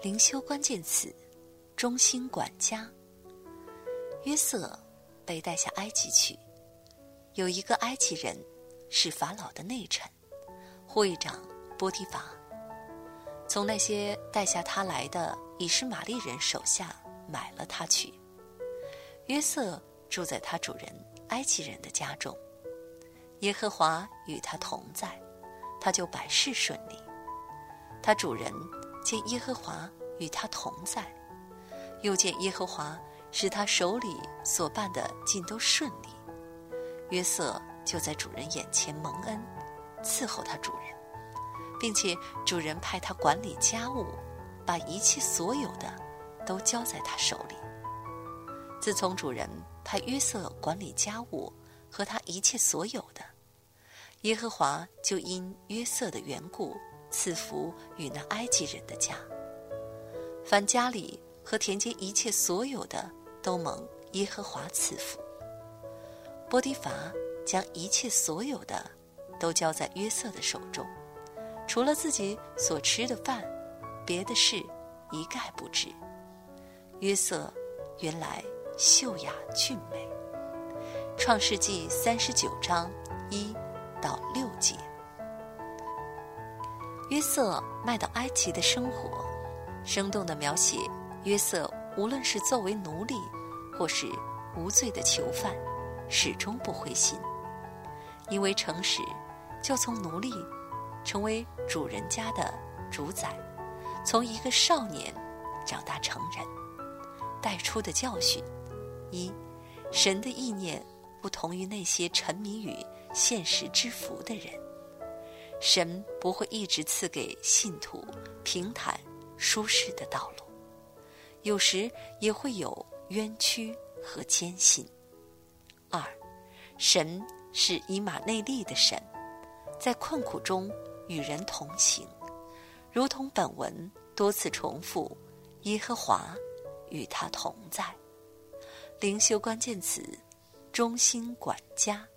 灵修关键词：忠心管家。约瑟被带下埃及去，有一个埃及人是法老的内臣，护卫长波提乏，从那些带下他来的以实玛利人手下买了他去。约瑟住在他主人埃及人的家中，耶和华与他同在，他就百事顺利。他主人见耶和华与他同在，又见耶和华使他手里所办的尽都顺利，约瑟就在主人眼前蒙恩，伺候他主人，并且主人派他管理家务，把一切所有的都交在他手里。自从主人派约瑟管理家务和他一切所有的，耶和华就因约瑟的缘故赐福与那埃及人的家，凡家里和田间一切所有的都蒙耶和华赐福。波提乏将一切所有的都交在约瑟的手中，除了自己所吃的饭，别的事一概不知。约瑟原来秀雅俊美。创世纪39章1到6节。约瑟卖到埃及的生活，生动地描写约瑟无论是作为奴隶或是无罪的囚犯，始终不灰心。因为诚实，就从奴隶成为主人家的主宰，从一个少年长大成人。带出的教训：一，神的意念不同于那些沉迷于现实之福的人。神不会一直赐给信徒平坦舒适的道路，有时也会有冤屈和艰辛。二，神是以马内利的神，在困苦中与人同行，如同本文多次重复，耶和华与他同在。灵修关键词：忠心管家。